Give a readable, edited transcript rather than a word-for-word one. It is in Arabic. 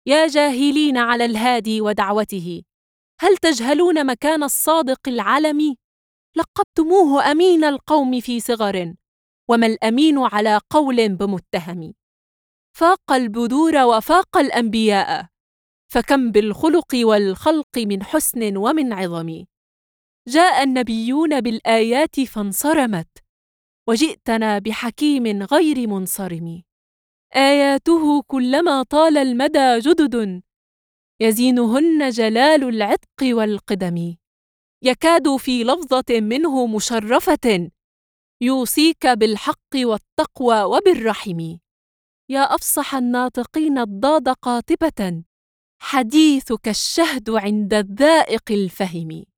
يا جاهلين على الهادي ودعوته، هل تجهلون مكان الصادق العلم؟ لقبتموه أمين القوم في صغر، وما الأمين على قول بمتهم. فاق البدور وفاق الأنبياء، فكم بالخلق والخلق من حسن ومن عظم. جاء النبيون بالآيات فانصرمت، وجئتنا بحكيم غير منصرم. آياته كلما طال المدى جدد، يزينهن جلال العتق والقدم. يكاد في لفظة منه مشرفة يوصيك بالحق والتقوى وبالرحم. يا أفصح الناطقين الضاد قاطبة، حديثك الشهد عند الذائق الفهم.